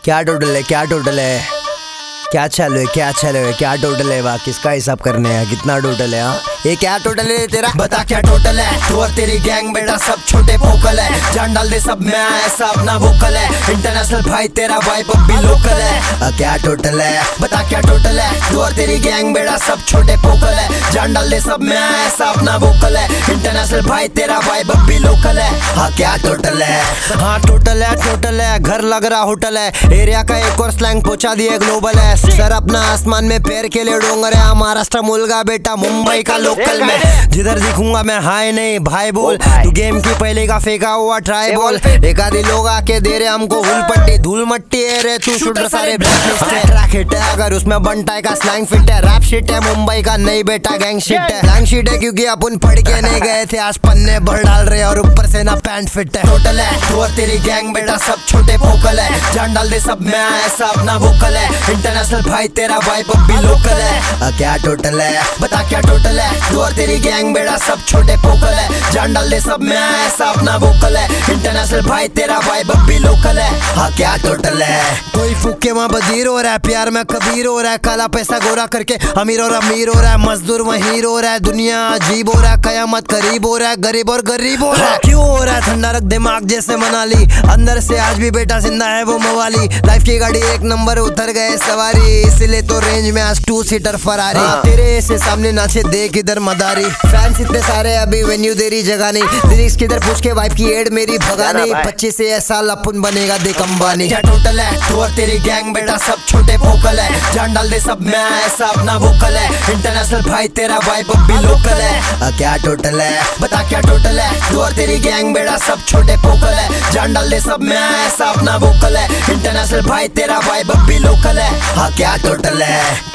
क्या टोटल है, क्या टोटल है, क्या चालू है, क्या चालू है, क्या टोटल है, वाह किसका हिसाब करने है, कितना टोटल है। हाँ ये क्या टोटल है तेरा, बता क्या टोटल है। तू और तेरी गैंग बेटा सब छोटे पोकल है, जान डाल दे सब में ऐसा अपना वोकल है। इंटरनेशनल भाई तेरा वाइब अब भी लोकल है। क्या टोटल है, बता क्या टोटल है। तू और तेरी गैंग बेटा सब छोटे पोकल है, जान डाल दे सब में ऐसा अपना वोकल है। इंटरनेशनल भाई तेरा वाइब अब भी लोकल है। हाँ क्या टोटल है, हाँ टोटल है, टोटल है, घर लग रहा होटल है, एरिया का एक और स्लैंग पहुंचा दिए ग्लोबल है। सर अपना आसमान में पैर के लिए डोंगर है, महाराष्ट्र मुलगा बेटा मुंबई का लोकल में। जिधर दिखूंगा मैं हाय नहीं भाई बोल, तू गेम की पहले का फेंका हुआ ट्राई बॉल। एक आधे लोग आके दे रहे हमको हुल पट्टी, धूल मट्टी है रे तू शूटर सारे ट्रैक हिट है, अगर उसमें बनटाई का स्लैंग फिट है। रैप शिट है मुंबई का नहीं बेटा गैंग शिट है, गैंग शिट है क्योंकि अपन पढ़ के नहीं गए थे, आज पन्ने भर डाल रहे और ऊपर से ना पैंट फिट है। टोटल है तू और तेरी गैंग बेटा सब छोटे पोकल है, जान डाल दे सब में ऐसा अपना वोकल है। इंटरनेशनल भाई तेरा वाइब अब भी लोकल है। क्या टोटल है, बता क्या टोटल है। तू और तेरी गैंग बेटा सब छोटे पोकल है, जान डाल दे सब में ऐसा अपना वोकल है। इंटरनेशनल भाई तेरा वाइब अब भी लोकल है। हाँ क्या टोटल है, कोई फूके वहाँ बजीर हो रहा है, प्यार में कबीर हो रहा है, काला पैसा गोरा करके अमीर और अमीर हो रहा है, मजदूर वहीं रो रहा है, दुनिया अजीब हो रहा है, कयामत करीब हो रहा है, गरीब और गरीब हो रहा है। क्यों हो रहा है ठंडा, रख दिमाग जैसे मनाली, अंदर से आज भी बेटा जिंदा है वो मवाली। लाइफ की गाड़ी एक नंबर उतर गए सवारी, इसलिए तो रेंज में आज 2 सीटर फरारी। तेरे से सामने नाचे देख इधर मदारी, फैंस इतने सारे अभी वेन्यू देरी जगह नहीं, लिरिक्स किधर पूछ के वाइफ की एड मेरी भगा नहीं। 25 से साल अपन बनेगा देख अंबानी। क्या टोटल है, तू और तेरी गैंग बेटा सब छोटे पोकल है, जान डाल दे सब में ऐसा अपना वोकल है। इंटरनेशनल भाई तेरा वाइब अब भी लोकल है। क्या टोटल है, बता क्या टोटल है। तू और तेरी गैंग बेटा सब छोटे पोकल है, जान डाल दे सब में ऐसा अपना वोकल है। इंटरनेशनल भाई तेरा वाइब अब भी लोकल है। हाँ क्या टोटल है।